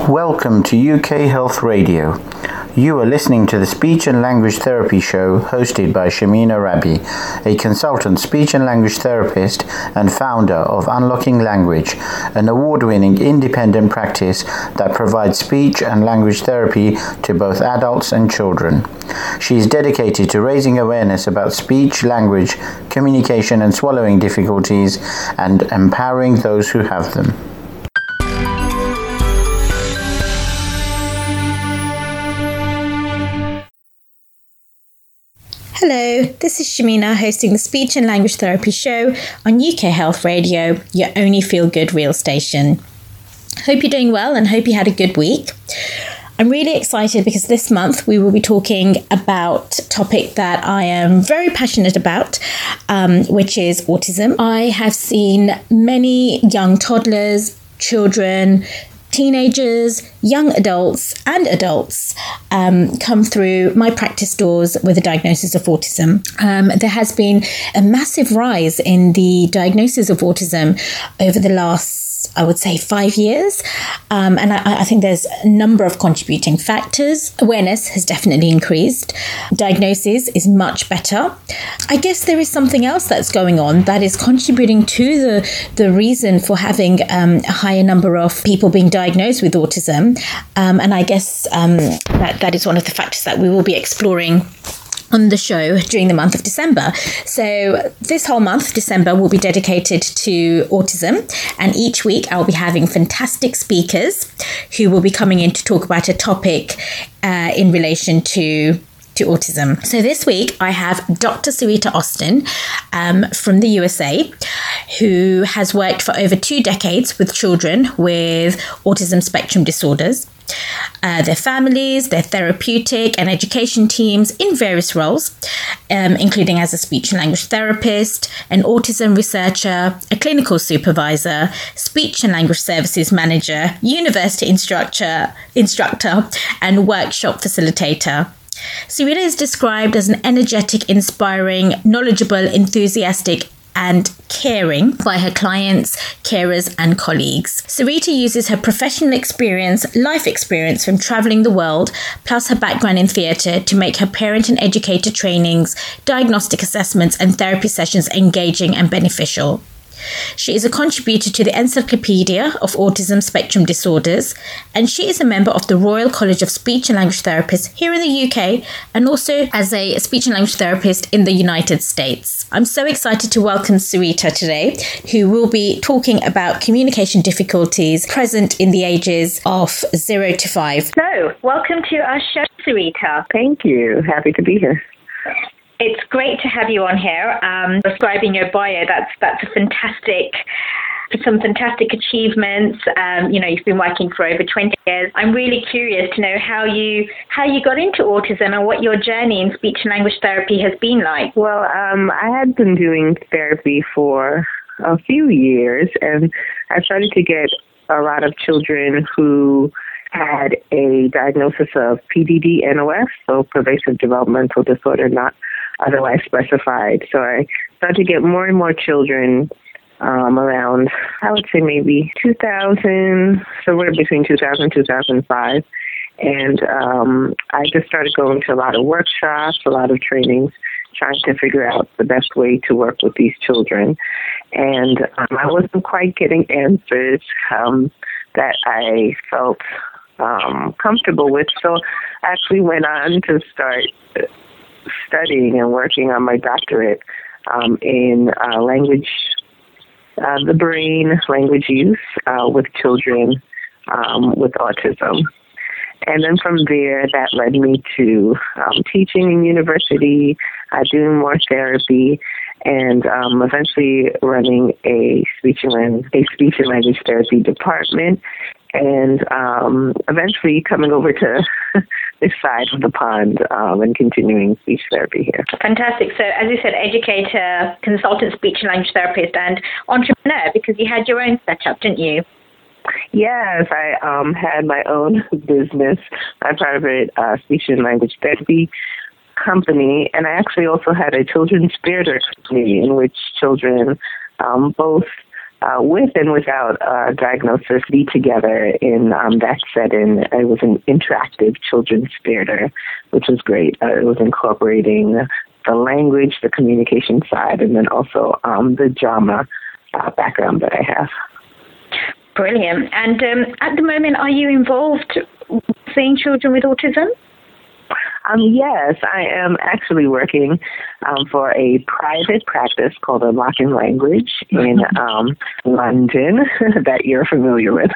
Welcome to UK Health Radio. You are listening to the Speech and Language Therapy Show hosted by Shamina Rabi, a consultant speech and language therapist and founder of Unlocking Language, an award-winning independent practice that provides speech and language therapy to both adults and children. She is dedicated to raising awareness about speech, language, communication and swallowing difficulties and empowering those who have them. Hello, this is Shamina hosting the Speech and Language Therapy Show on UK Health Radio, your only feel-good real station. Hope you're doing well and hope you had a good week. I'm really excited because this month we will be talking about a topic that I am very passionate about, which is autism. I have seen many young toddlers, children, teenagers, young adults and adults come through my practice doors with a diagnosis of autism. There has been a massive rise in the diagnosis of autism over the last, I would say, 5 years. And I think there's a number of contributing factors. Awareness has definitely increased. Diagnosis is much better. I guess there is something else that's going on that is contributing to the reason for having a higher number of people being diagnosed with autism. And I guess that is one of the factors that we will be exploring on the show during the month of December. So this whole month, December, will be dedicated to autism. And each week I'll be having fantastic speakers who will be coming in to talk about a topic in relation to autism. So this week I have Dr. Sarita Austin from the USA, who has worked for over 2 decades with children with autism spectrum disorders, their families, their therapeutic and education teams in various roles, including as a speech and language therapist, an autism researcher, a clinical supervisor, speech and language services manager, university instructor, and workshop facilitator. Sarita is described as an energetic, inspiring, knowledgeable, enthusiastic, and caring by her clients, carers, and colleagues. Sarita uses her professional experience, life experience from traveling the world, plus her background in theatre to make her parent and educator trainings, diagnostic assessments, and therapy sessions engaging and beneficial. She is a contributor to the Encyclopedia of Autism Spectrum Disorders, and she is a member of the Royal College of Speech and Language Therapists here in the UK, and also as a speech and language therapist in the United States. I'm so excited to welcome Sarita today, who will be talking about communication difficulties present in the ages of 0 to 5. So, welcome to our show, Sarita. Thank you. Happy to be here. It's great to have you on here. Describing your bio, that's some fantastic achievements. You've been working for over 20 years. I'm really curious to know how you got into autism and what your journey in speech and language therapy has been like. Well, I had been doing therapy for a few years, and I started to get a lot of children who had a diagnosis of PDD-NOS, so pervasive developmental disorder, not otherwise specified. So I started to get more and more children around, I would say maybe 2000, somewhere between 2000 and 2005. And I just started going to a lot of workshops, a lot of trainings, trying to figure out the best way to work with these children. And I wasn't quite getting answers that I felt comfortable with. So I actually went on to start studying and working on my doctorate in language, the brain, language use with children with autism. And then from there, that led me to teaching in university, doing more therapy, and eventually running a speech and language therapy department, and eventually coming over to this side of the pond and continuing speech therapy here. Fantastic. So as you said, educator, consultant speech and language therapist, and entrepreneur, because you had your own setup, didn't you? Yes, I had my own business, my private speech and language therapy company, and I actually also had a children's theater company in which children both with and without diagnosis be together in that setting. It was an interactive children's theater, which was great. It was incorporating the language, the communication side, and then also the drama background that I have. Brilliant. And at the moment, are you involved seeing children with autism? Yes, I am actually working for a private practice called Unlocking Language in London that you're familiar with.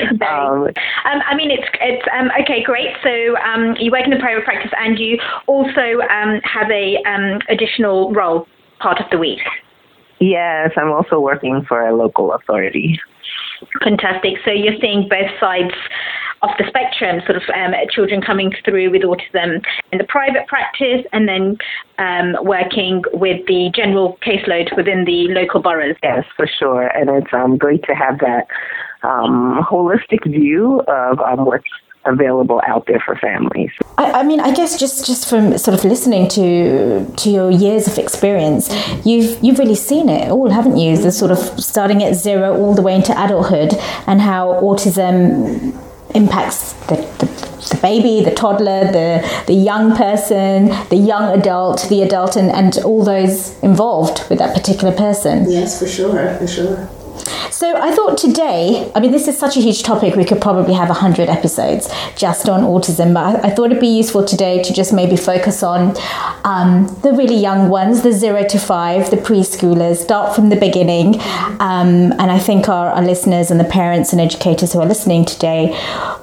I mean, it's okay, great. So you work in a private practice, and you also have a additional role part of the week. Yes, I'm also working for a local authority. Fantastic. So you're seeing both sides of the spectrum, sort of children coming through with autism in the private practice, and then working with the general caseload within the local boroughs. Yes, for sure. And it's great to have that holistic view of what's available out there for families. I mean, I guess just from sort of listening to your years of experience, you've really seen it all, haven't you? The sort of starting at 0 all the way into adulthood, and how autism impacts the baby, the toddler, the young person, the young adult, the adult, and all those involved with that particular person. Yes, for sure. So I thought today, I mean, this is such a huge topic, we could probably have 100 episodes just on autism, but I thought it'd be useful today to just maybe focus on the really young ones, the 0 to 5, the preschoolers, start from the beginning. And I think our listeners and the parents and educators who are listening today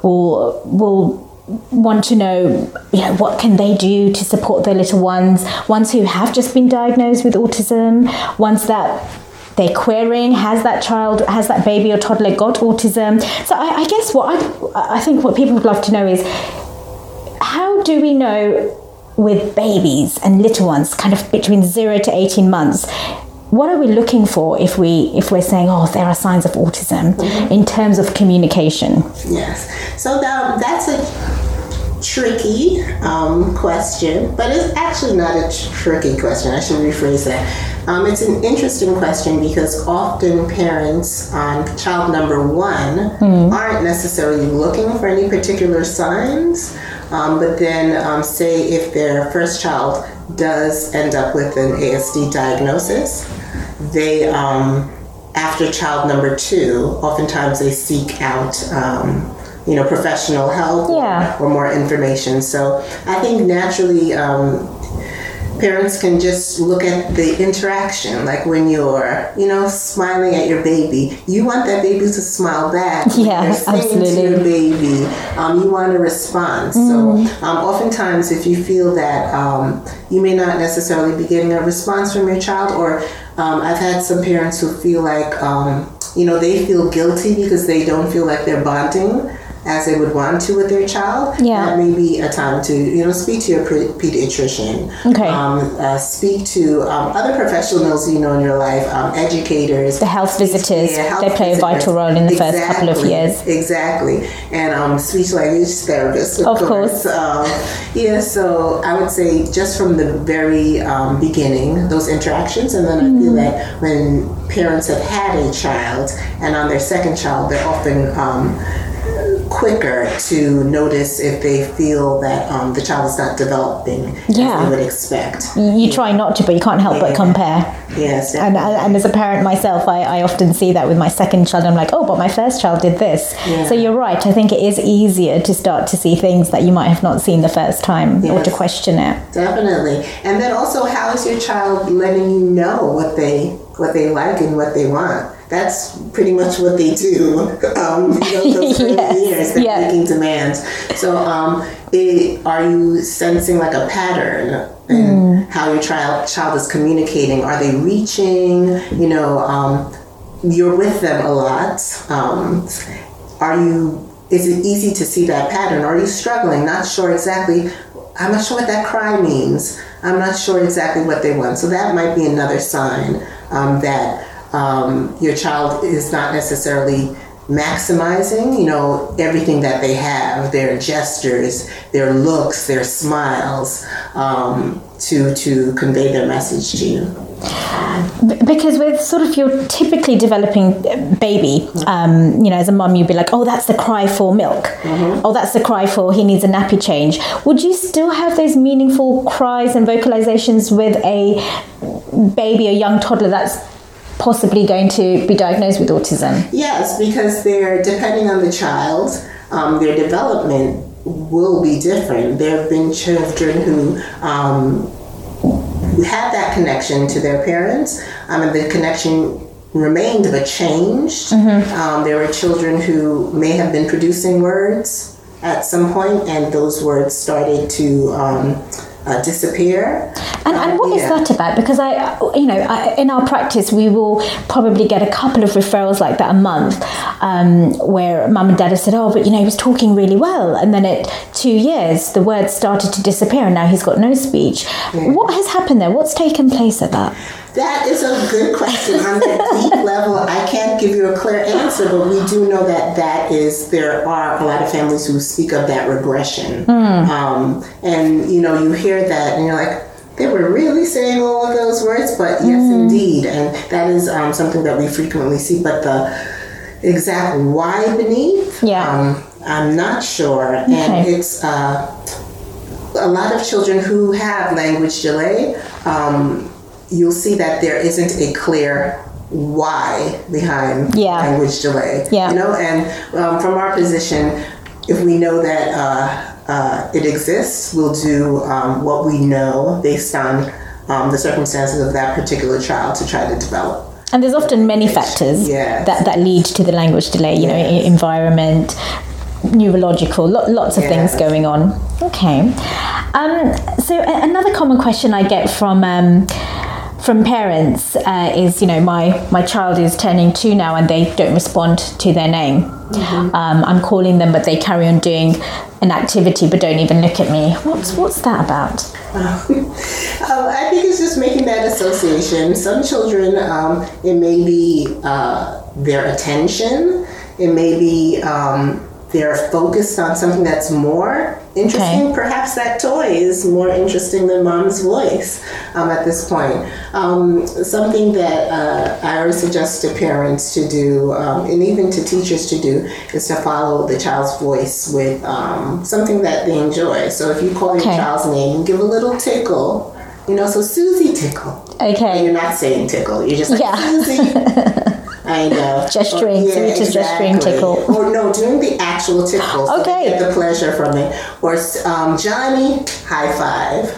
will want to know, what can they do to support their little ones who have just been diagnosed with autism, ones that they're querying, has that baby or toddler got autism? So I guess I think what people would love to know is, how do we know with babies and little ones, kind of between 0 to 18 months, what are we looking for if we're saying, there are signs of autism in terms of communication? Yes. So that's a tricky question, but it's actually not a tricky question. I should rephrase that. It's an interesting question because often parents on child number 1 aren't necessarily looking for any particular signs, but then say if their first child does end up with an ASD diagnosis, they, after child number 2, oftentimes they seek out professional help or more information. So I think naturally parents can just look at the interaction, like when you're, smiling at your baby, you want that baby to smile back. Yeah, absolutely. To your baby, you want a response. So oftentimes if you feel that you may not necessarily be getting a response from your child, or I've had some parents who feel like, they feel guilty because they don't feel like they're bonding as they would want to with their child. That may be a time to, speak to your pediatrician. Okay. Speak to other professionals in your life, educators. The health visitors, they play a vital role in the first couple of years. Exactly. And speech language therapists, of course. So I would say just from the very beginning, those interactions, and then I feel that when parents have had a child and on their second child, they're often quicker to notice if they feel that the child is not developing as they would expect. You try not to, but you can't help but compare. Yes, and as a parent myself, I often see that with my second child. I'm like, but my first child did this. So you're right. I think it is easier to start to see things that you might have not seen the first time, or to question it. Definitely. And then also, how is your child letting you know what they like and what they want? That's pretty much what they do. Those early years, they're making demands. So are you sensing like a pattern in how your child is communicating? Are they reaching? You're with them a lot. Is it easy to see that pattern? Are you struggling? Not sure exactly. I'm not sure what that cry means. I'm not sure exactly what they want. So that might be another sign that your child is not necessarily maximizing, everything that they have, their gestures, their looks, their smiles, to convey their message to you. Because with sort of your typically developing baby, as a mum, you'd be like, oh, that's the cry for milk. Mm-hmm. Oh, that's the cry for he needs a nappy change. Would you still have those meaningful cries and vocalizations with a baby, a young toddler that's possibly going to be diagnosed with autism? Yes, because they're, depending on the child, their development will be different. There have been children who had that connection to their parents, and the connection remained but changed. Mm-hmm. There were children who may have been producing words at some point, and those words started to disappear. And what is that about? Because I in our practice, we will probably get a couple of referrals like that a month, where mum and dad have said, oh, but he was talking really well, and then at 2 years the words started to disappear, and now he's got no speech. Yeah. What has happened there? What's taken place at that? That is a good question. On that deep level, I can't give you a clear answer, but we do know that there are a lot of families who speak of that regression. And, you hear that and you're like, they were really saying all of those words, but yes, indeed. And that is something that we frequently see, but the exact why beneath, I'm not sure. Okay. And it's a lot of children who have language delay, you'll see that there isn't a clear why behind language delay. Yeah. And from our position, if we know that it exists, we'll do what we know based on the circumstances of that particular child to try to develop. And there's often many factors that lead to the language delay, environment, neurological, lots of things going on. Okay. So another common question I get from parents is, my child is turning 2 now and they don't respond to their name. Mm-hmm. I'm calling them, but they carry on doing an activity but don't even look at me. What's that about? I think it's just making that association. Some children, it may be their attention. It may be they're focused on something that's more interesting. Okay. Perhaps that toy is more interesting than mom's voice at this point. Something that I always suggest to parents to do, and even to teachers to do, is to follow the child's voice with something that they enjoy. So if you call your child's name, give a little tickle. So Susie tickle. Okay. And you're not saying tickle. You're just like, Susie. I know. Gesturing, gesturing tickle. Or no, doing the actual tickle. So get the pleasure from it. Or Johnny, high five,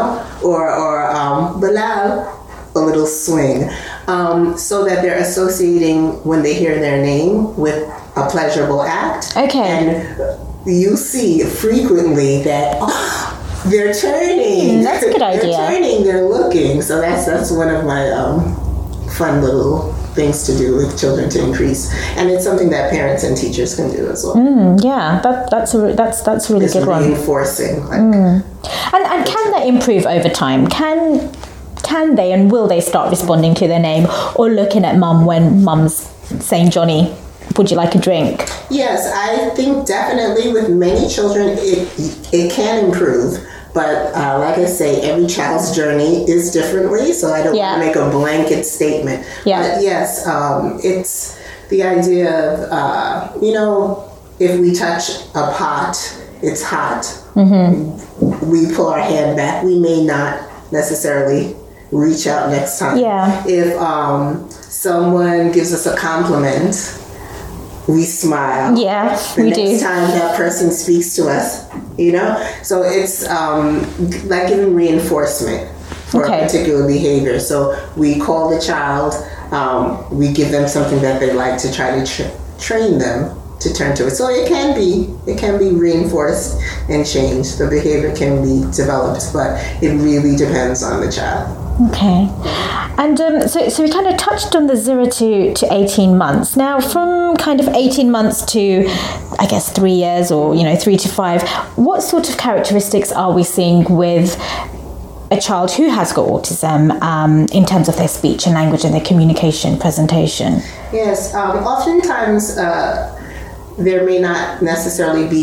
or Bilal, a little swing. So that they're associating when they hear their name with a pleasurable act. Okay. And you see frequently that, they're turning. That's a good idea. They're turning, they're looking. So that's one of my fun little things to do with children to increase, and it's something that parents and teachers can do as well. That's a really good one. Reinforcing, and can they improve over time? Can they and will they start responding to their name or looking at mum when mum's saying, Johnny, would you like a drink? Yes, I think definitely with many children it can improve. But like I say, every child's journey is differently, so I don't want to make a blanket statement. Yeah. But yes, it's the idea of, if we touch a pot, it's hot. Mm-hmm. We pull our hand back. We may not necessarily reach out next time. Yeah. If someone gives us a compliment, we smile. Yeah, we do. The next time that person speaks to us, So it's like giving reinforcement for a particular behavior. So we call the child, we give them something that they like to try to train them to turn to it. So it can be reinforced and changed. The behavior can be developed, but it really depends on the child. Okay. And so we kind of touched on the 0 to 18 months. Now, from kind of 18 months to, I guess, 3 years or, 3 to 5, what sort of characteristics are we seeing with a child who has got autism in terms of their speech and language and their communication presentation? Yes. Oftentimes, there may not necessarily be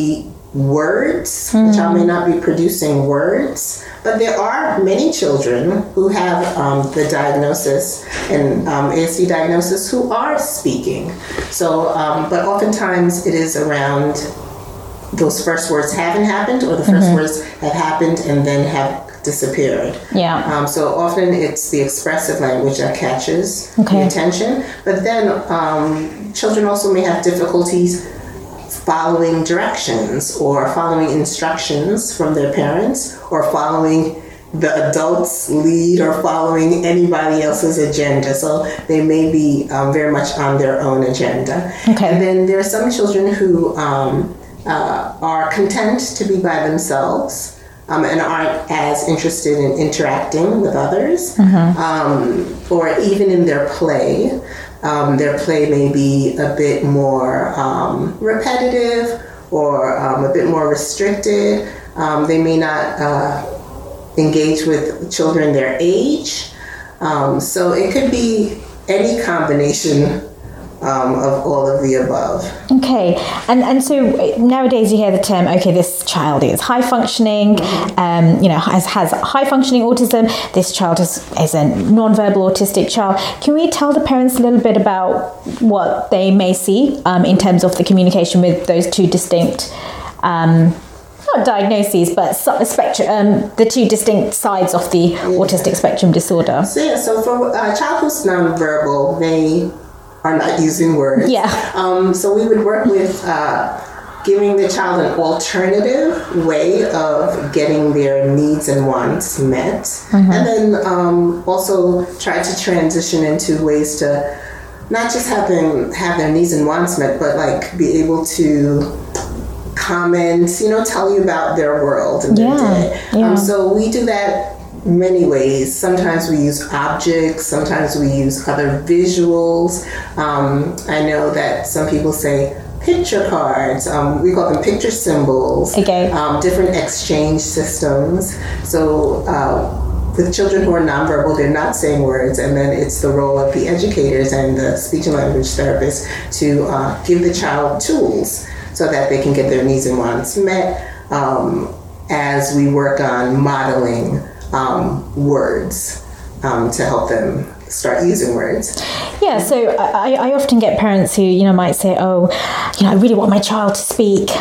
words. The child may not be producing words, but there are many children who have the diagnosis and ASD diagnosis who are speaking. So, but oftentimes it is around those first words haven't happened, or the first words have happened and then have disappeared. Yeah. So often it's the expressive language that catches the attention, but then children also may have difficulties following directions or following instructions from their parents or following the adult's lead or following anybody else's agenda. So they may be very much on their own agenda. Okay. And then there are some children who are content to be by themselves and aren't as interested in interacting with others, or even in their play. Their play may be a bit more repetitive or a bit more restricted. They may not engage with children their age. So it could be any combination of all of the above. Okay, and so nowadays you hear the term, okay, this child is high functioning, has high functioning autism, this child is a non-verbal autistic child. Can we tell the parents a little bit about what they may see in terms of the communication with those two distinct not diagnoses, but the two distinct sides of the autistic spectrum disorder? So for a child who's nonverbal, they are not using words. Yeah. So we would work with giving the child an alternative way of getting their needs and wants met, and then also try to transition into ways to not just have them have their needs and wants met, but like be able to comment, tell you about their world and their day. So we do that many ways. Sometimes we use objects, sometimes we use other visuals. I know that some people say picture cards. We call them picture symbols. Okay. Different exchange systems. So with children who are nonverbal, they're not saying words, and then it's the role of the educators and the speech and language therapist to give the child tools so that they can get their needs and wants met as we work on modeling words to help them start using words. Yeah, so I often get parents who, might say, I really want my child to speak.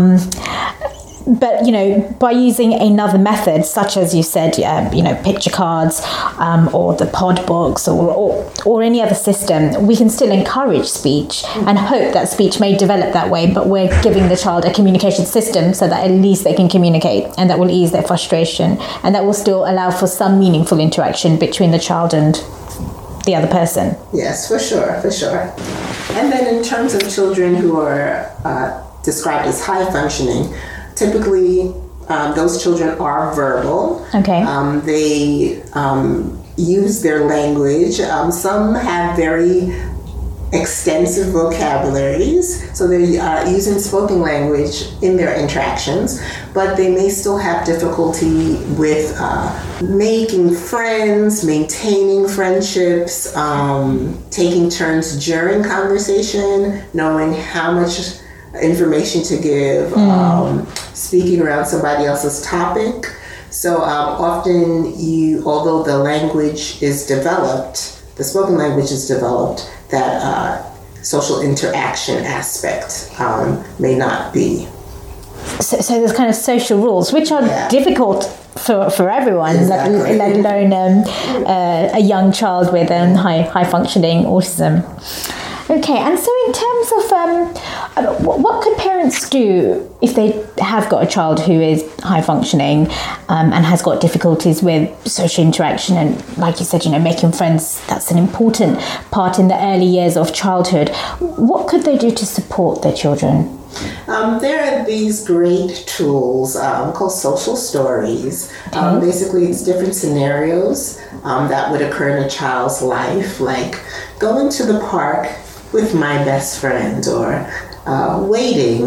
But, by using another method, such as you said, picture cards or the pod books or any other system, we can still encourage speech and hope that speech may develop that way. But we're giving the child a communication system so that at least they can communicate, and that will ease their frustration, and that will still allow for some meaningful interaction between the child and the other person. Yes, for sure. And then in terms of children who are described as high functioning, typically, those children are verbal. Okay. They use their language. Some have very extensive vocabularies, so they're using spoken language in their interactions, but they may still have difficulty with making friends, maintaining friendships, taking turns during conversation, knowing how much information to give, speaking around somebody else's topic. So often although the language is developed, the spoken language is developed, that social interaction aspect may not be. So there's kind of social rules, which are difficult for everyone, Exactly. let alone a young child with high functioning autism. Okay, and so in terms of what could parents do if they have got a child who is high functioning and has got difficulties with social interaction, and like you said, making friends, that's an important part in the early years of childhood. What could they do to support their children? There are these great tools called social stories. Basically, it's different scenarios that would occur in a child's life, like going to the park with my best friend, or waiting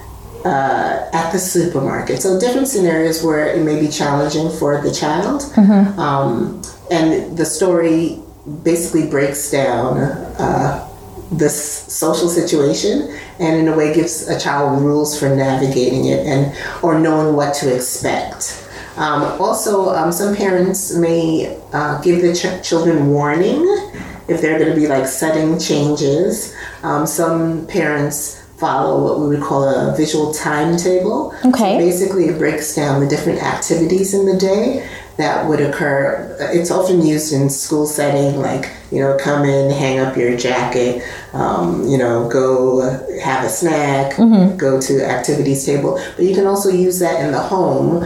at the supermarket. So different scenarios where it may be challenging for the child. And the story basically breaks down this social situation and in a way gives a child rules for navigating it or knowing what to expect. Also, some parents may give the children warning if they're going to be like sudden changes. Some parents follow what we would call a visual timetable. Okay. So basically, it breaks down the different activities in the day that would occur. It's often used in school setting, like, come in, hang up your jacket, go have a snack, go to activities table. But you can also use that in the home.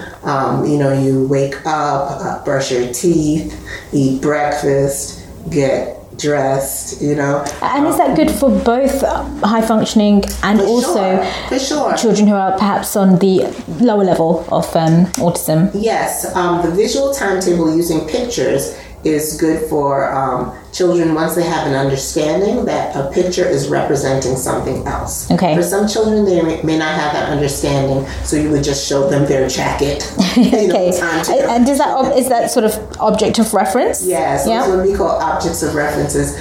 You wake up, brush your teeth, eat breakfast, get dressed, And is that good for both high functioning and also for sure. children who are perhaps on the lower level of autism? Yes, the visual timetable using pictures is good for children once they have an understanding that a picture is representing something else. Okay. For some children, they may not have that understanding, so you would just show them their jacket. Okay. And is that sort of object of reference? Yes. Yeah. Those would be called objects of references.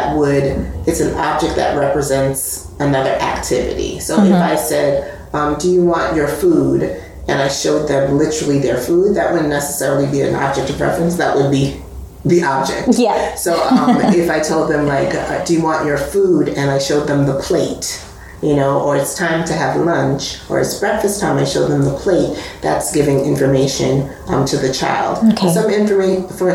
It's an object that represents another activity. So if I said, do you want your food? And I showed them literally their food, that wouldn't necessarily be an object of reference. That would be the object. Yeah. So if I told them do you want your food, and I showed them the plate, or it's time to have lunch, or it's breakfast time, I showed them the plate, that's giving information to the child. Okay. For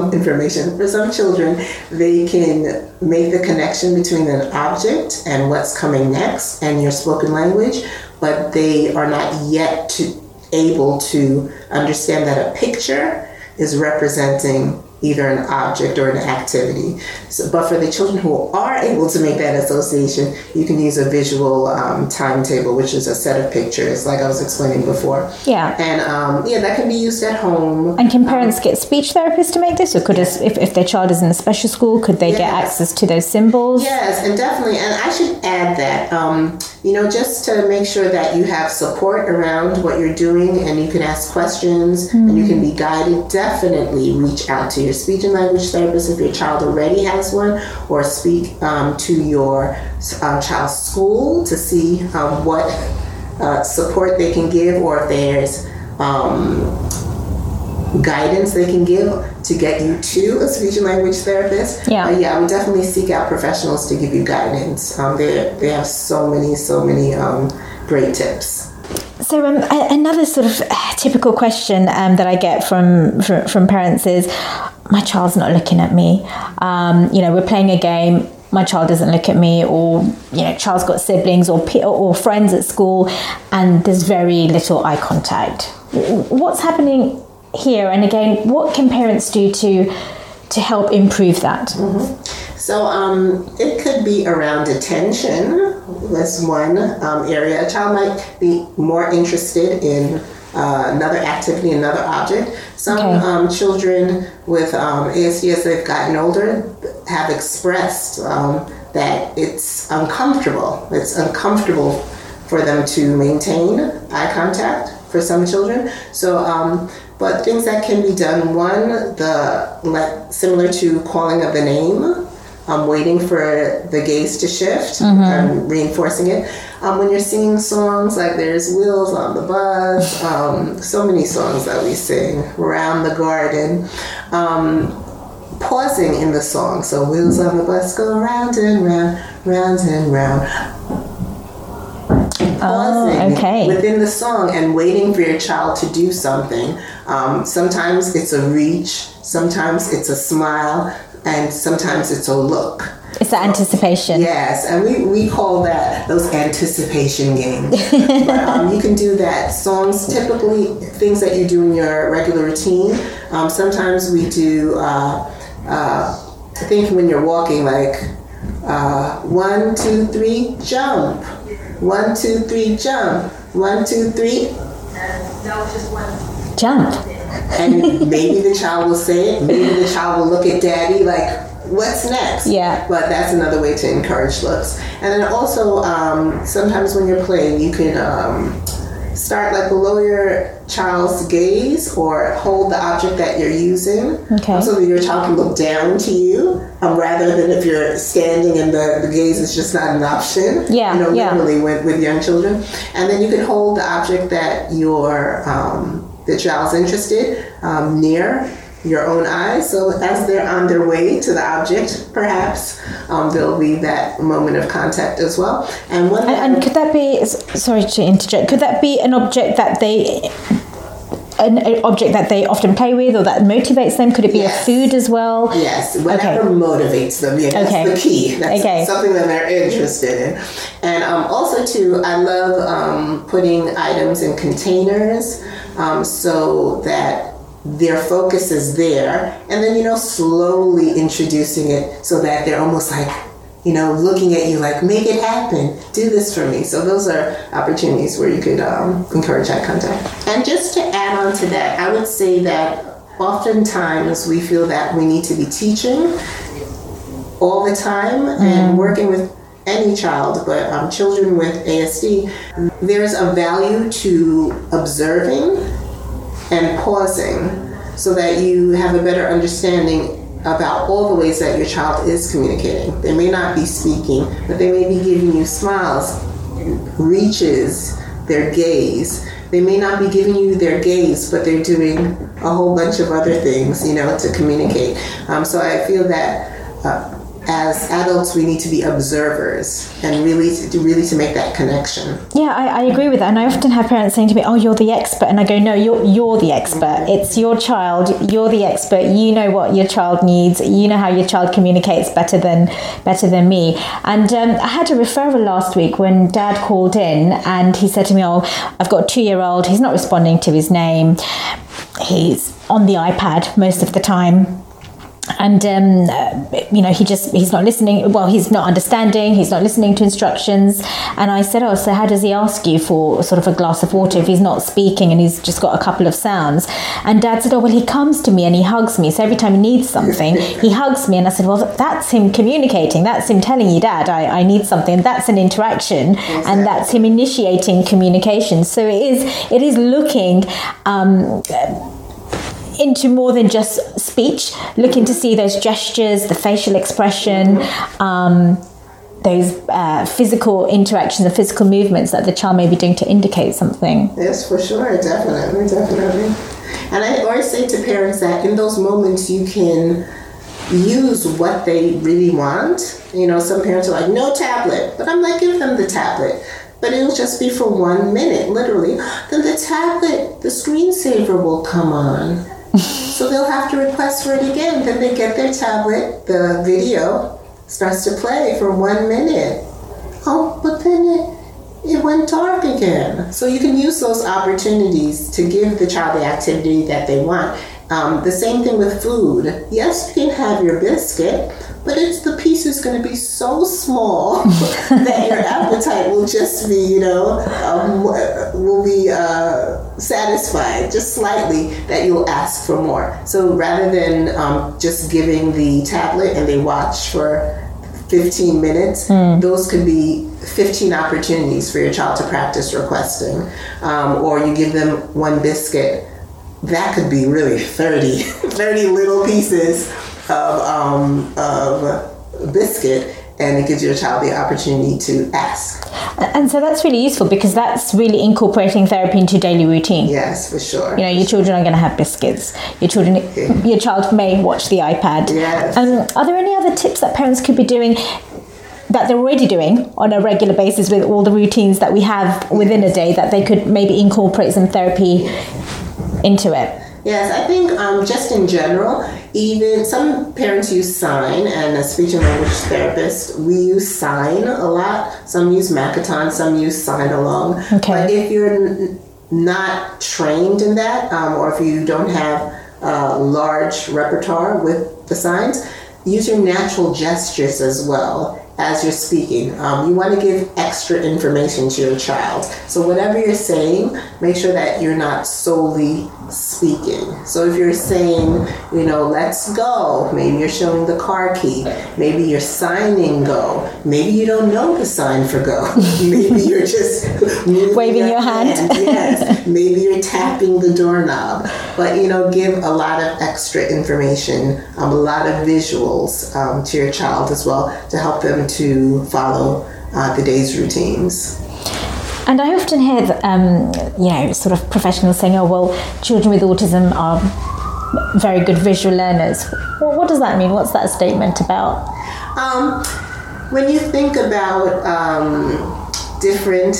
some children, they can make the connection between an object and what's coming next and your spoken language, but they are not yet able to understand that a picture is representing either an object or an activity. But for the children who are able to make that association, you can use a visual timetable, which is a set of pictures, like I was explaining before. Yeah. And that can be used at home. And can parents get speech therapists to make this? Or could if their child is in a special school, could they get access to those symbols? Yes, and definitely. And I should add that, just to make sure that you have support around what you're doing and you can ask questions and you can be guided, definitely reach out to your speech and language therapist if your child already has one, or speak to your child's school to see what support they can give, or if there's guidance they can give to get you to a speech and language therapist. Yeah. I would definitely seek out professionals to give you guidance. They have so many great tips. So another sort of typical question that I get from parents is, my child's not looking at me. We're playing a game, my child doesn't look at me, or child's got siblings or friends at school, and there's very little eye contact. What's happening here? And again, what can parents do to help improve that? Mm-hmm. So it could be around attention. That's one area. A child might be more interested in another activity, another object. Some children with ASD, as they've gotten older, have expressed that it's uncomfortable. It's uncomfortable for them to maintain eye contact for some children. So, but things that can be done, one, similar to calling of the name, waiting for the gaze to shift and reinforcing it. When you're singing songs, like there's Wheels on the Bus, so many songs that we sing, Around the Garden, pausing in the song. So wheels on the bus go round and round, round and round. Pausing within the song and waiting for your child to do something. Sometimes it's a reach, sometimes it's a smile, and sometimes it's a look. It's that anticipation. Yes, and we call those anticipation games. But you can do that. Songs, typically things that you do in your regular routine. Sometimes we do, I think when you're walking, like 1, 2, 3, jump. 1, 2, 3, jump. 1, 2, 3. That was just one. Jump. And maybe the child will say it. Maybe the child will look at daddy like, what's next? Yeah. But that's another way to encourage looks. And then also, sometimes when you're playing, you can start like below your child's gaze or hold the object that you're using, so that your child can look down to you, rather than if you're standing and the gaze is just not an option. Literally with young children. And then you can hold the object that the child's interested near your own eyes. So as they're on their way to the object, perhaps there'll be that moment of contact as well. And could that be? Sorry to interject. Could that be an object that they often play with, or that motivates them? Could it be a food as well? Yes, whatever motivates them. Yeah, that's the key. That's something that they're interested in. And also too, I love putting items in containers so that their focus is there, and then slowly introducing it so that they're almost like looking at you like, make it happen, do this for me. So those are opportunities where you could encourage eye contact. And just to add on to that, I would say that oftentimes we feel that we need to be teaching all the time and working with any child, but children with ASD, there's a value to observing and pausing so that you have a better understanding about all the ways that your child is communicating. They may not be speaking, but they may be giving you smiles, reaches, their gaze. They may not be giving you their gaze, but they're doing a whole bunch of other things, to communicate. So I feel that as adults, we need to be observers and really to make that connection. Yeah, I agree with that. And I often have parents saying to me, "Oh, you're the expert," and I go, "No, you're the expert. It's your child. You're the expert. You know what your child needs. You know how your child communicates better than me." And I had a referral last week when Dad called in, and he said to me, "Oh, I've got a 2-year-old. He's not responding to his name. He's on the iPad most of the time." And, he's not listening. Well, he's not understanding. He's not listening to instructions. And I said, "Oh, so how does he ask you for sort of a glass of water if he's not speaking and he's just got a couple of sounds?" And Dad said, "Oh, well, he comes to me and he hugs me. So every time he needs something, he hugs me." And I said, "Well, that's him communicating. That's him telling you, Dad, I need something. That's an interaction." Exactly. And that's him initiating communication. So it is looking into more than just speech, looking to see those gestures, the facial expression, those physical interactions and physical movements that the child may be doing to indicate something. Yes, for sure, definitely. And I always say to parents that in those moments you can use what they really want. Some parents are like, "No tablet," but I'm like, "Give them the tablet." But it'll just be for 1 minute, literally. Then the tablet, the screensaver will come on. So they'll have to request for it again. Then they get their tablet, the video starts to play for 1 minute. Oh, but then it went dark again. So you can use those opportunities to give the child the activity that they want. The same thing with food. Yes, you can have your biscuit, but the piece is going to be so small that your appetite will just be, will be satisfied just slightly, that you'll ask for more. So rather than just giving the tablet and they watch for 15 minutes, those could be 15 opportunities for your child to practice requesting. Or you give them one biscuit. That could be really 30 little pieces of biscuit, and it gives your child the opportunity to ask. And so that's really useful, because that's really incorporating therapy into daily routine. Yes, for sure. Your children are going to have biscuits. Your child may watch the iPad. Yes. Are there any other tips that parents could be doing that they're already doing on a regular basis with all the routines that we have within a day, that they could maybe incorporate some therapy into it? Yes, I think just in general, even some parents use sign, and as speech and language therapists, we use sign a lot. Some use Makaton, some use sign along. Okay. But if you're not trained in that, or if you don't have a large repertoire with the signs, use your natural gestures as well. as you're speaking. You want to give extra information to your child. So whatever you're saying, make sure that you're not solely speaking. So if you're saying, let's go, maybe you're showing the car key, maybe you're signing go, maybe you don't know the sign for go, maybe you're just waving your hand. Yes, maybe you're tapping the doorknob, but give a lot of extra information, a lot of visuals to your child as well to help them to follow the day's routines. And I often hear that, sort of professionals saying, oh, well, children with autism are very good visual learners. Well, what does that mean? What's that statement about? When you think about different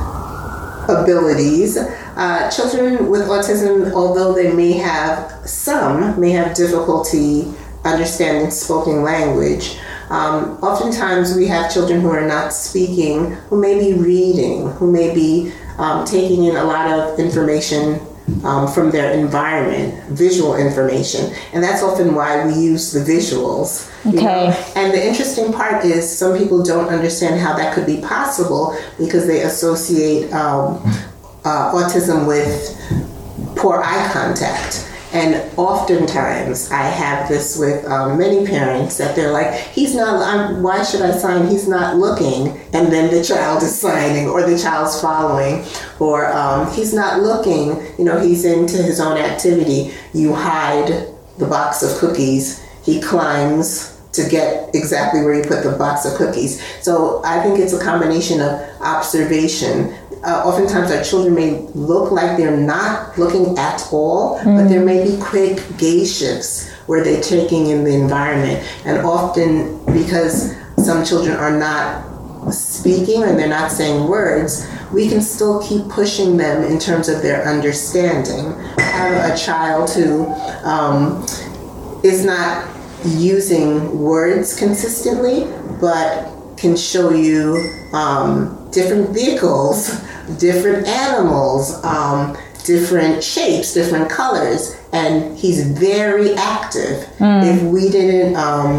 abilities, children with autism, although they may have difficulty understanding spoken language, oftentimes we have children who are not speaking, who may be reading, who may be taking in a lot of information from their environment, visual information. And that's often why we use the visuals. Okay. And the interesting part is some people don't understand how that could be possible because they associate autism with poor eye contact. And oftentimes I have this with many parents that they're like, he's not, why should I sign? He's not looking. And then the child is signing or the child's following. Or he's not looking, he's into his own activity. You hide the box of cookies. He climbs to get exactly where you put the box of cookies. So I think it's a combination of observation. Oftentimes our children may look like they're not looking at all, but there may be quick gaze shifts where they're taking in the environment. And often because some children are not speaking and they're not saying words, we can still keep pushing them in terms of their understanding. I have a child who is not using words consistently, but can show you different vehicles, different animals, different shapes, different colors, and he's very active. If we didn't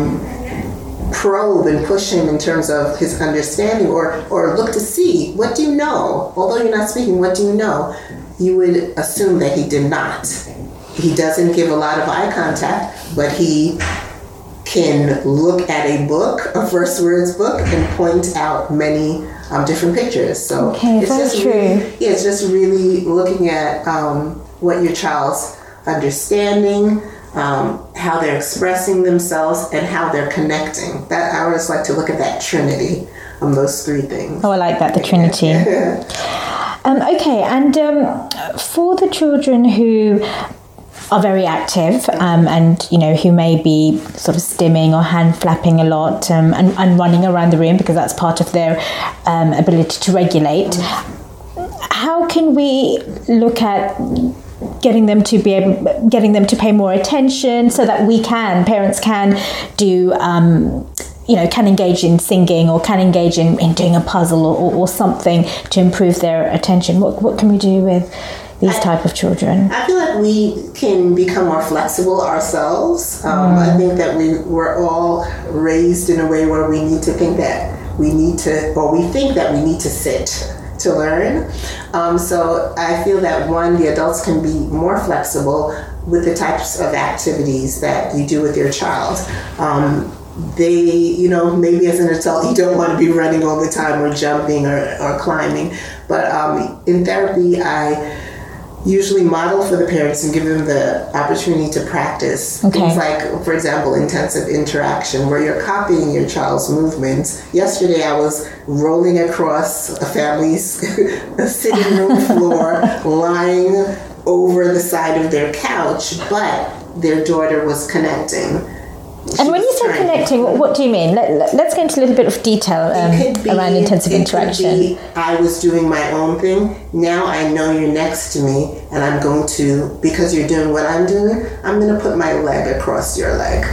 probe and push him in terms of his understanding or look to see, what do you know? Although you're not speaking, what do you know? You would assume that he did not. He doesn't give a lot of eye contact, but he can look at a book, a first words book, and point out many different pictures. So it's just true. It's just really looking at what your child's understanding, how they're expressing themselves, and how they're connecting. That I always like to look at that trinity, those three things. Oh, I like that, the trinity. Okay, and for the children who are very active and who may be sort of stimming or hand flapping a lot and running around the room because that's part of their ability to regulate, how can we look at getting them to pay more attention so that parents can do can engage in singing or can engage in doing a puzzle or something to improve their attention? What can we do with these type of children? I feel like we can become more flexible ourselves. I think that we were all raised in a way where we need to think that we think that we need to sit to learn. So I feel that the adults can be more flexible with the types of activities that you do with your child. They, maybe as an adult you don't want to be running all the time or jumping or climbing, but in therapy I usually model for the parents and give them the opportunity to practice things like, for example, intensive interaction, where you're copying your child's movements. Yesterday I was rolling across a family's sitting room floor, lying over the side of their couch, but their daughter was connecting. And when you say connecting, what do you mean? Let's go into a little bit of detail around intensive interaction. I was doing my own thing. Now I know you're next to me, and I'm going to, because you're doing what I'm doing, I'm going to put my leg across your leg.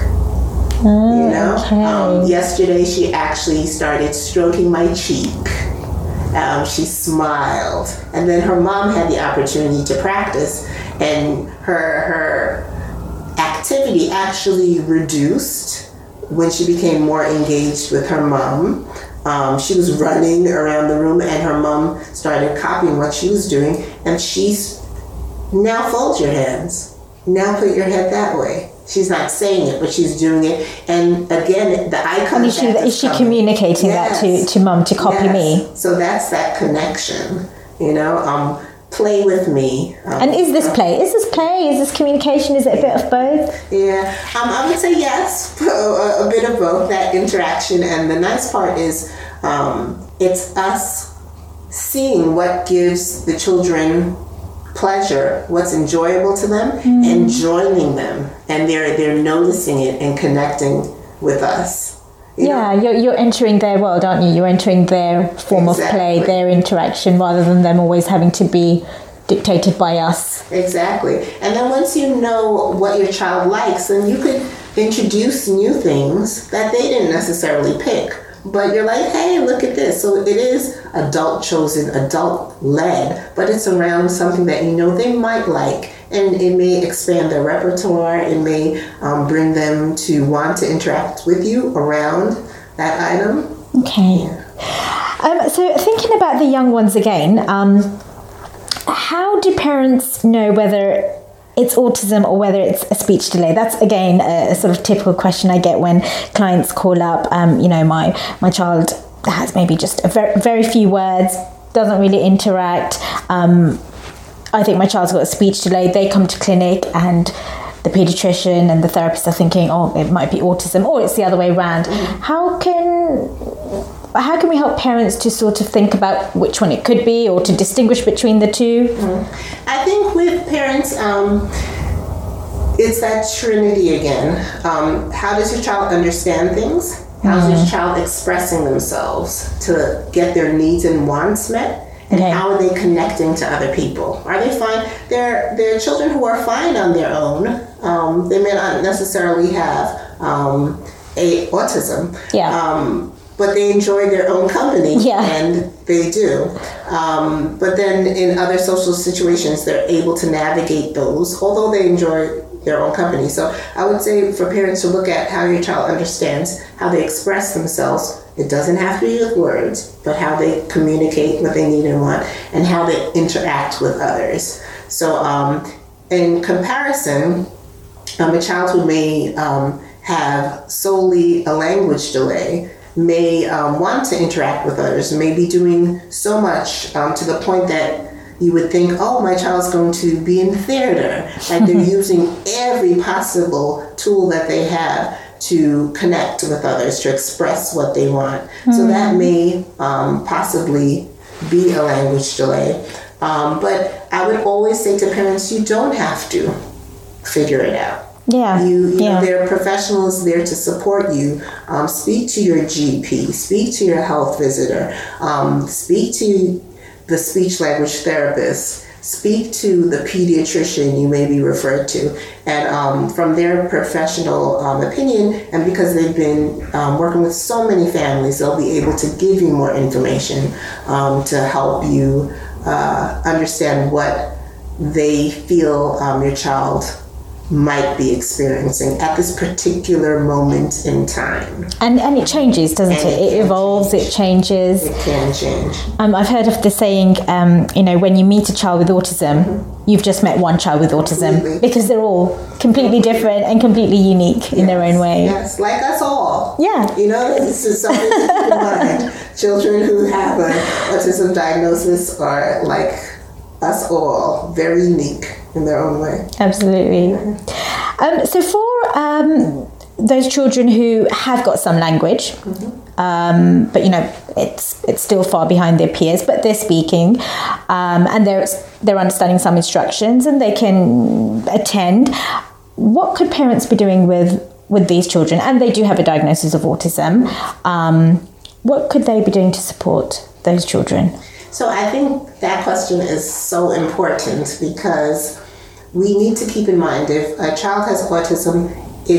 Okay. Yesterday she actually started stroking my cheek. She smiled, and then her mom had the opportunity to practice, and her activity actually reduced when she became more engaged with her mom, she was running around the room, and her mom started copying what she was doing, and she's, now fold your hands, now put your head that way. She's not saying it, but she's doing it. And again, the eye contact is she communicating that to mom to copy me? So that's that connection, play with me. And is this play? Is this communication? Is it a bit of both? Yeah, I would say yes, a bit of both, that interaction. And the nice part is it's us seeing what gives the children pleasure, what's enjoyable to them, and joining them. And they're noticing it and connecting with us. You're entering their world, aren't you? You're entering their form of play, their interaction, rather than them always having to be dictated by us. Exactly. And then once you know what your child likes, then you could introduce new things that they didn't necessarily pick. But you're like, hey, look at this. So it is adult chosen, adult led, but it's around something that they might like. And it may expand their repertoire. It may bring them to want to interact with you around that item. Okay. Yeah. So thinking about the young ones again, how do parents know whether it's autism or whether it's a speech delay? That's again a sort of typical question I get when clients call up. My child has maybe just a very few words, doesn't really interact. I think my child's got a speech delay. They come to clinic and the pediatrician and the therapist are thinking, oh, it might be autism, or it's the other way around. How can we help parents to sort of think about which one it could be, or to distinguish between the two? I think with parents, it's that trinity again. How does your child understand things? How's your child expressing themselves to get their needs and wants met? And how are they connecting to other people? Are they fine? There are children who are fine on their own. They may not necessarily have autism. But they enjoy their own company, and they do. But then in other social situations, they're able to navigate those, although they enjoy their own company. So I would say for parents to look at how your child understands how they express themselves. It doesn't have to be with words, but how they communicate what they need and want, and how they interact with others. So in comparison, a child who may have solely a language delay may want to interact with others, may be doing so much to the point that you would think, oh, my child's going to be in theater. Like they're using every possible tool that they have to connect with others, to express what they want. So that may possibly be a language delay. But I would always say to parents, you don't have to figure it out. There are professionals there to support you. Speak to your GP, speak to your health visitor, speak to the speech language therapist, speak to the pediatrician you may be referred to. And from their professional opinion, and because they've been working with so many families, they'll be able to give you more information to help you understand what they feel your child might be experiencing at this particular moment in time. And it changes, doesn't it? It evolves, it changes. It can change. I've heard of the saying, when you meet a child with autism, you've just met one child with autism, because they're all completely different and completely unique in their own way. Yes, like us all. Yeah. This is something to keep in mind. Children who have an autism diagnosis are like us all, very unique in their own way. Absolutely. So for those children who have got some language, but it's still far behind their peers, but they're speaking, and they're understanding some instructions, and they can attend. What could parents be doing with these children? And they do have a diagnosis of autism. What could they be doing to support those children? So I think that question is so important, because we need to keep in mind, if a child has autism,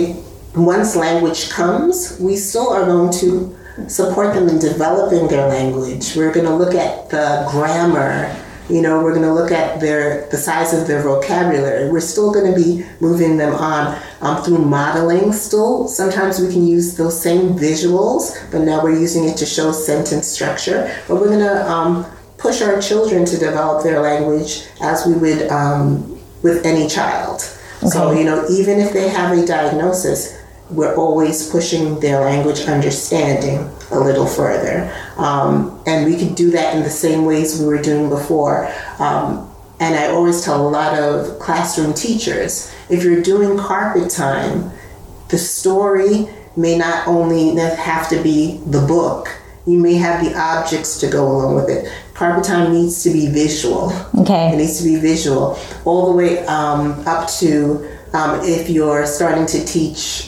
once language comes, we still are going to support them in developing their language. We're going to look at the grammar, We're going to look at the size of their vocabulary. We're still going to be moving them on through modeling still. Sometimes we can use those same visuals, but now we're using it to show sentence structure. But we're going to push our children to develop their language as we would with any child. Okay. So, even if they have a diagnosis, we're always pushing their language understanding a little further. And we could do that in the same ways we were doing before. And I always tell a lot of classroom teachers, if you're doing carpet time, the story may not only have to be the book. You may have the objects to go along with it. Carpet time needs to be visual. Okay. It needs to be visual all the way up to if you're starting to teach,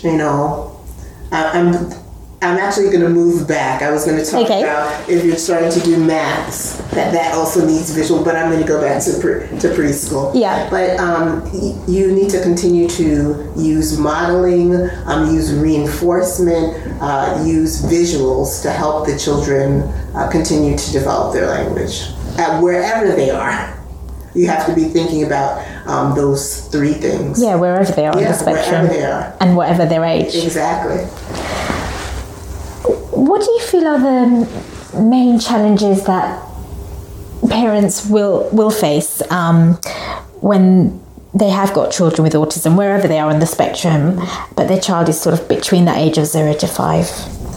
I'm actually going to move back. I was going to talk about if you're starting to do maths, that also needs visual, but I'm going to go back to preschool. Yeah. But you need to continue to use modeling, use reinforcement, use visuals to help the children continue to develop their language at wherever they are. You have to be thinking about those three things. Yeah, wherever they are on the spectrum. Wherever they are. And whatever their age. Exactly. What do you feel are the main challenges that parents will face when they have got children with autism, wherever they are on the spectrum, but their child is sort of between the age of 0 to 5?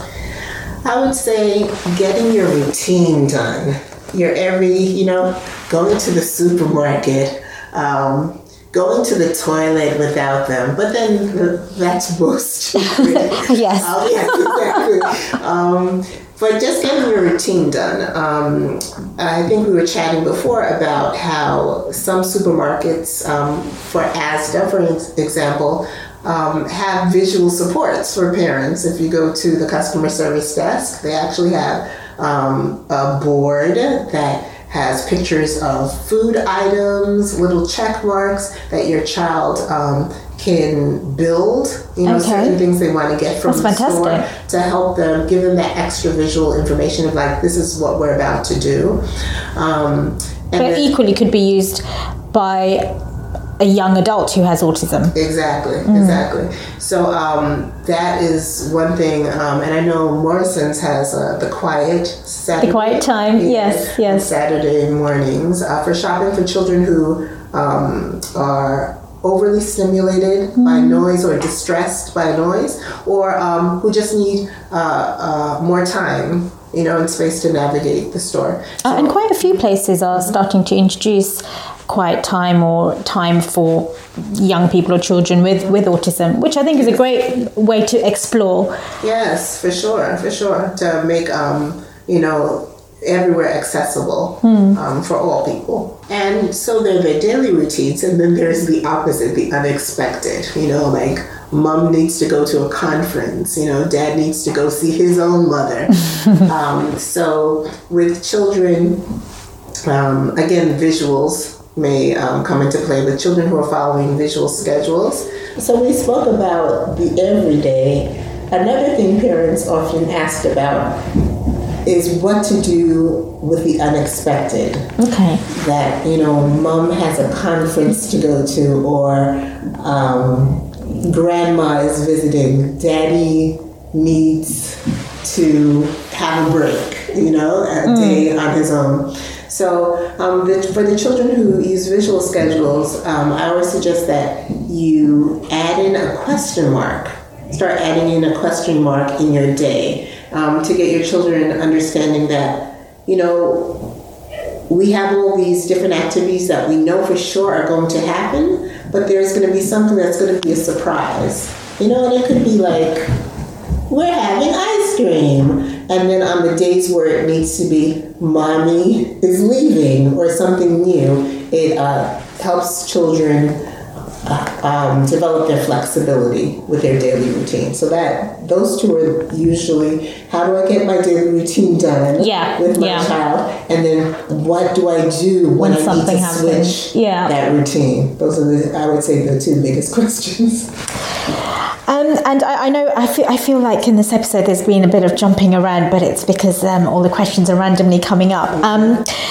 I would say getting your routine done. Your going to the supermarket, going to the toilet without them, but then that's most children. Yes. Exactly. But just getting your routine done. I think we were chatting before about how some supermarkets, for ASDA, for example, have visual supports for parents. If you go to the customer service desk, they actually have a board that has pictures of food items, little check marks that your child can build, certain things they want to get from the store to help them, give them that extra visual information of like, this is what we're about to do. But equally could be used by a young adult who has autism. Exactly. So that is one thing, and I know Morrison's has the quiet Saturday. The quiet time, yes. Saturday mornings for shopping for children who are overly stimulated by noise or distressed by noise, or who just need more time, and space to navigate the store. And quite a few places are starting to introduce quiet time or time for young people or children with autism, which I think is a great way to explore. Yes, for sure. To make, everywhere accessible for all people. And so there are the daily routines, and then there's the opposite, the unexpected, like mom needs to go to a conference, dad needs to go see his own mother. So with children, again, visuals may come into play with children who are following visual schedules. So we spoke about the everyday. Another thing parents often ask about is what to do with the unexpected. Okay. That, mom has a conference to go to, or grandma is visiting, daddy needs to have a break, a day on his own. So for the children who use visual schedules, I always suggest that you add in a question mark. Start adding in a question mark in your day to get your children understanding that, we have all these different activities that we know for sure are going to happen, but there's going to be something that's going to be a surprise. And it could be like, we're having ice cream. And then on the days where it needs to be, mommy is leaving or something new, it helps children develop their flexibility with their daily routine. So that those two are usually, how do I get my daily routine done with my child? And then what do I do when I need to switch that routine? Those are I would say, the two biggest questions. And I know, I feel like in this episode there's been a bit of jumping around, but it's because all the questions are randomly coming up.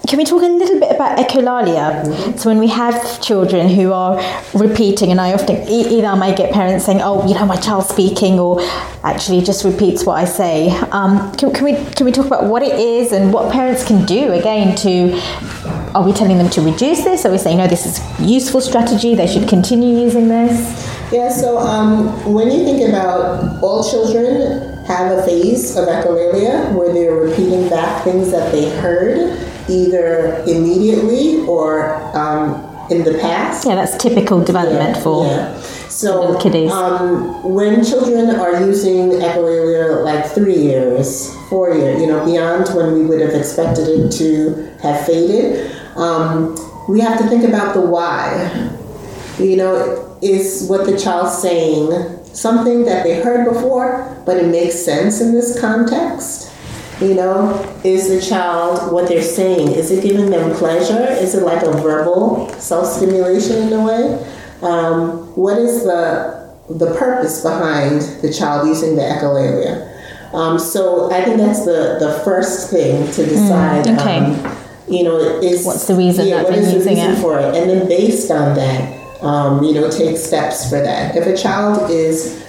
can we talk a little bit about echolalia? Mm-hmm. So when we have children who are repeating, and I often, either I might get parents saying, oh, my child's speaking, or actually just repeats what I say. Can we talk about what it is and what parents can do, again, are we telling them to reduce this? Are we saying, no, this is a useful strategy, they should continue using this? Yeah, so when you think about, all children have a phase of echolalia where they're repeating back things that they heard, either immediately or in the past. Yeah, that's typical development for So kiddies. When children are using echolalia like 3 years, 4 years, beyond when we would have expected it to have faded, we have to think about the why. Is what the child's saying something that they heard before, but it makes sense in this context? Is the child, what they're saying, is it giving them pleasure? Is it like a verbal self-stimulation in a way? What is the purpose behind the child using the echolalia? So I think that's the first thing to decide. Okay. What's the reason that they're using it for it? And then based on that, take steps for that. If a child is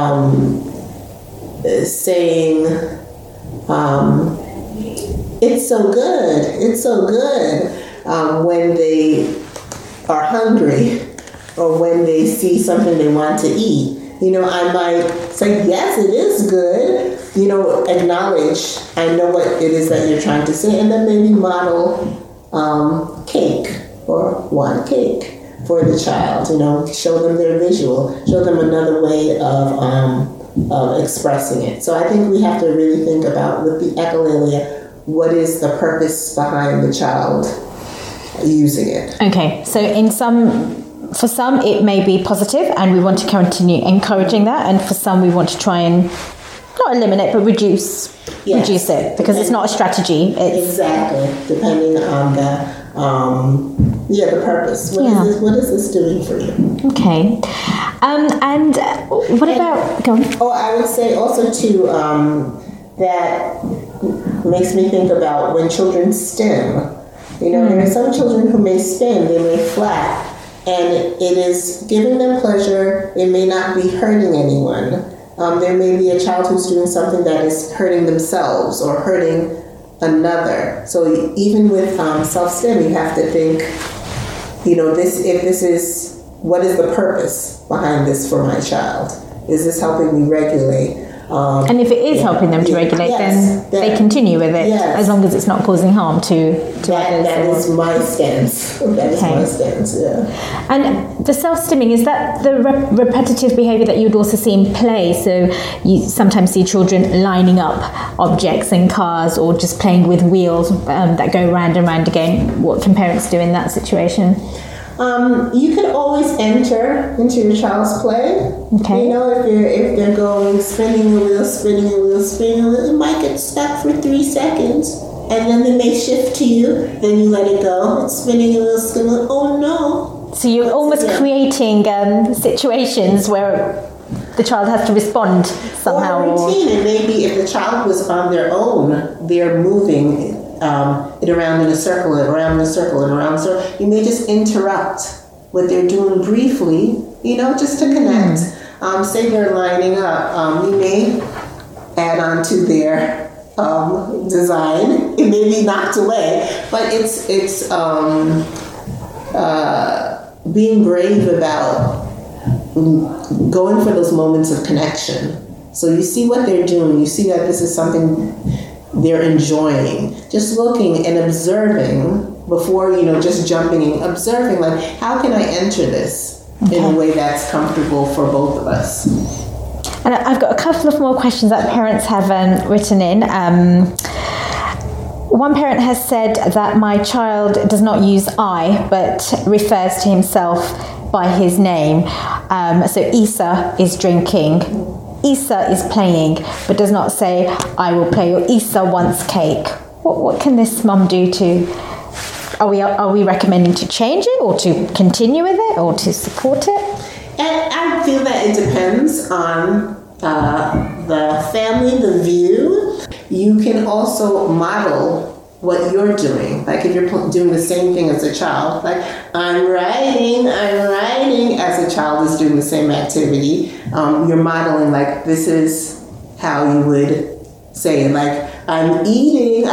saying, it's so good, when they are hungry or when they see something they want to eat, I might say, yes, it is good, acknowledge, I know what it is that you're trying to say, and then maybe model cake or one cake for the child, show them their visual, show them another way of expressing it. So I think we have to really think about, with the echolalia, what is the purpose behind the child using it. Okay, so for some it may be positive and we want to continue encouraging that, and for some we want to try and not eliminate but reduce it, because it's not a strategy. Exactly, depending on the purpose. What is this doing for you? Okay. And what about, go on. Oh, I would say also too, that makes me think about when children stim. There are some children who may stim, they may flap, and it is giving them pleasure. It may not be hurting anyone. There may be a child who's doing something that is hurting themselves or hurting another. So even with self-stim, you have to think, what is the purpose behind this for my child? Is this helping me regulate? And if it is helping them to regulate, then they continue with it, as long as it's not causing harm to others. That is my stance. That is my stance, yeah. And the self-stimming, is that the repetitive behaviour that you'd also see in play? So you sometimes see children lining up objects in cars or just playing with wheels that go round and round again. What can parents do in that situation? You can always enter into your child's play. Okay. If they're going spinning a wheel, it might get stuck for 3 seconds, and then they may shift to you. Then you let it go. It's spinning a wheel. Oh no! So you're almost creating situations where the child has to respond somehow. Or a routine, and maybe if the child was on their own, they're moving it around in a circle, and around in a circle, and around in a circle. You may just interrupt what they're doing briefly, just to connect. Say they're lining up. You may add on to their design. It may be knocked away, but it's being brave about going for those moments of connection. So you see what they're doing. You see that this is something they're enjoying. Just looking and observing before, just jumping in. Observing, like, how can I enter this in a way that's comfortable for both of us? And I've got a couple of more questions that parents have written in. One parent has said that my child does not use I, but refers to himself by his name. So Isa is drinking, Isa is playing, but does not say I will play, or Isa wants cake. What can this mum do to? Are we recommending to change it, or to continue with it, or to support it? And I feel that it depends on the family, the view. You can also model what you're doing. Like if you're doing the same thing as a child, like I'm writing as a child is doing the same activity. You're modeling like this is how you would say it, like I'm eating.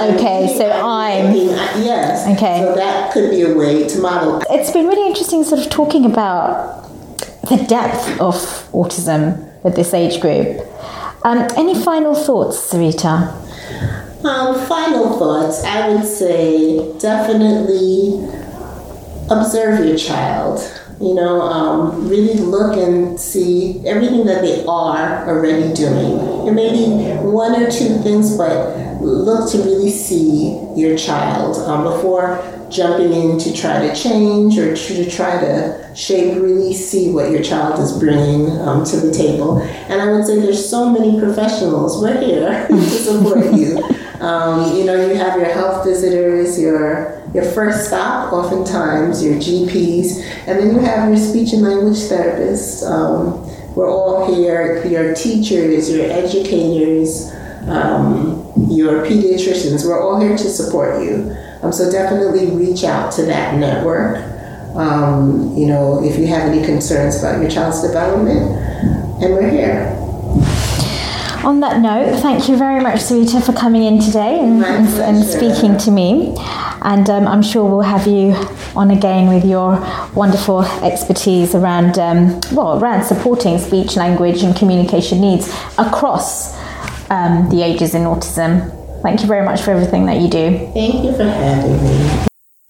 Yes. Okay. So that could be a way to model. It's been really interesting sort of talking about the depth of autism with this age group. Any final thoughts, Sarita? Final thoughts, I would say definitely observe your child. Really look and see everything that they are already doing. It may be one or two things, but look to really see your child before jumping in to try to change or to try to shape. Really see what your child is bringing to the table. And I would say there's so many professionals. We're here to support you. You have your health visitors, your first stop, oftentimes your GPs, and then you have your speech and language therapists. We're all here, your teachers, your educators, your pediatricians. We're all here to support you. So definitely reach out to that network. If you have any concerns about your child's development, and we're here. On that note, thank you very much, Sarita, for coming in today and speaking to me. And I'm sure we'll have you on again with your wonderful expertise around supporting speech, language and communication needs across the ages in autism. Thank you very much for everything that you do. Thank you for having me.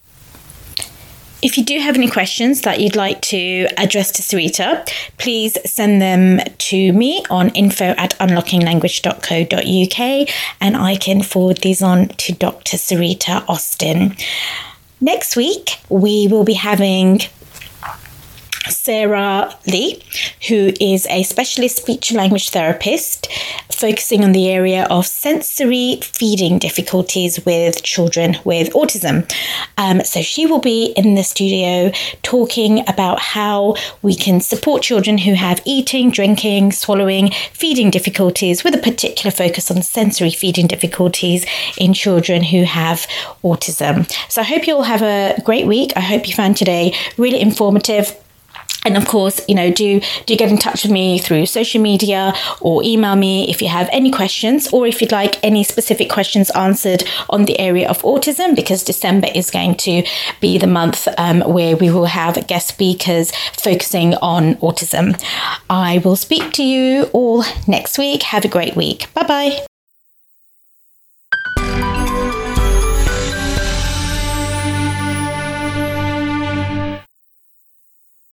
If you do have any questions that you'd like to address to Sarita, please send them to me on info@unlockinglanguage.co.uk and I can forward these on to Dr. Sarita Austin. Next week, we will be having Sarah Lee, who is a specialist speech and language therapist focusing on the area of sensory feeding difficulties with children with autism. So she will be in the studio talking about how we can support children who have eating, drinking, swallowing, feeding difficulties with a particular focus on sensory feeding difficulties in children who have autism. So I hope you all have a great week. I hope you found today really informative. And of course, do get in touch with me through social media or email me if you have any questions or if you'd like any specific questions answered on the area of autism, because December is going to be the month where we will have guest speakers focusing on autism. I will speak to you all next week. Have a great week. Bye-bye.